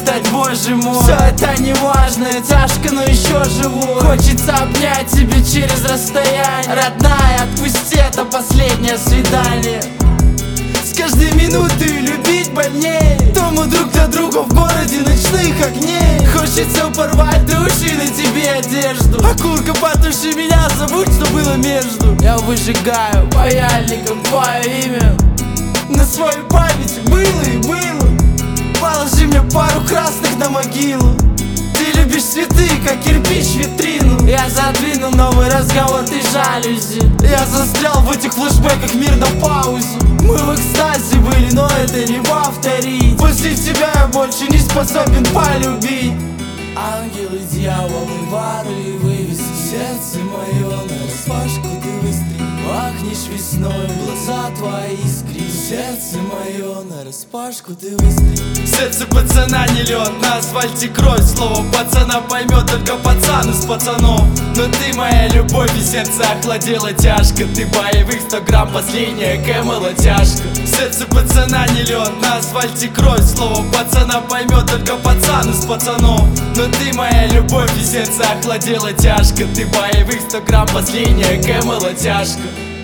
считать, боже мой. Все это не важно, тяжко, но еще живу. Хочется обнять тебя через расстояние. Родная, отпусти, это последнее свидание. С каждой минутой любить больней. То мы друг для друга в городе ночных огней. Хочется порвать души на тебе одежду. Окурка потуши меня, забудь, что было между. Я выжигаю паяльником твое имя на свою память, было и было. Положи мне пару красных на могилу. Ты любишь цветы, как кирпич в витрину. Я задвинул новый разговор, ты жалюзи. Я застрял в этих флешбеках, мир на паузу. Мы в экстазе были, но это не повторить. После тебя я больше не способен полюбить. Ангелы, дьяволы, воры и вывески. Сердце мое нараспашку ты выстрели. Пахнешь весной, глаза твои искри. Сердце мое нараспашку ты выстрели. Сердце пацана не лед, на асфальте кровь. Слово пацана поймет только пацан из пацанов. Но ты моя любовь, и сердце охладело тяжко. Ты боевых 100 грамм, последняя кэмела тяжко. Сердце пацана не лед, на асфальте кровь. Слово пацана поймет только пацан из пацанов. Но ты моя любовь, и сердце охладело тяжко. Ты боевых 100 грамм, последняя кэмела тяжко.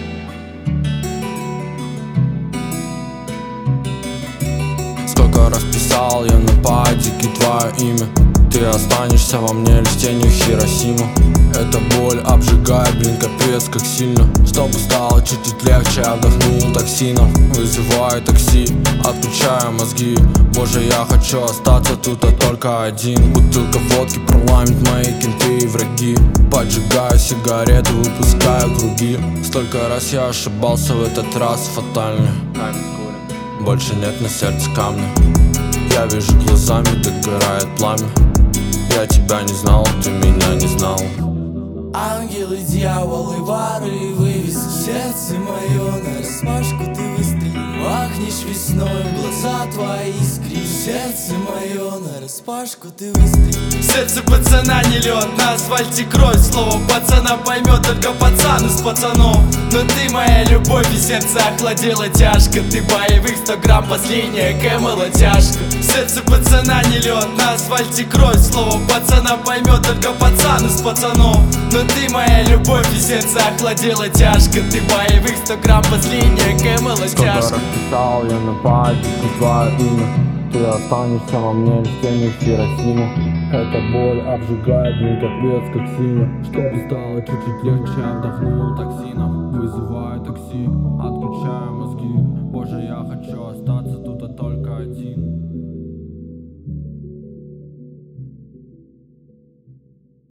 Сколько раз писал я на падике твое имя. Ты останешься во мне лишь тенью Хиросимы. Эта боль обжигает, блин, капец как сильно. Чтобы стало чуть-чуть легче, я вдохнул токсинов. Вызываю такси, отключаю мозги. Боже, я хочу остаться тут, а только один. Бутылка водки, парламент, мои кенты и враги. Поджигаю сигарету, выпускаю круги. Столько раз я ошибался, в этот раз фатально. Больше нет на сердце камня. Я вижу глазами, догорает пламя. Я тебя не знал, ты меня не знал. Ангелы, дьяволы, воры и вывески. Сердце мое нараспашку ты выстрели. Пахнешь весной, глаза твои искри. Сердце мое нараспашку ты выстрели. Сердце пацана не лед, на асфальте кровь. Слово пацана поймет только пацан из пацанов. Но ты моя любовь, и сердце охладело тяжко. Ты боевых 100 грамм, последняя кэмела тяжко. Сердце пацана не лед, на асфальте кровь. Слово пацана поймет только пацан из пацанов. Но ты моя любовь, и сердце охладело тяжко. Ты боевых 100 грамм, последняя кэмела тяжко. Сколько раз писал я на падике твое имя. Ты останешься во мне лишь тенью Хиросимы. Эта боль обжигает, блин, капец как сильно. Чтобы стало чуть-чуть легче, я вдохнул токсинов. Вызываю такси,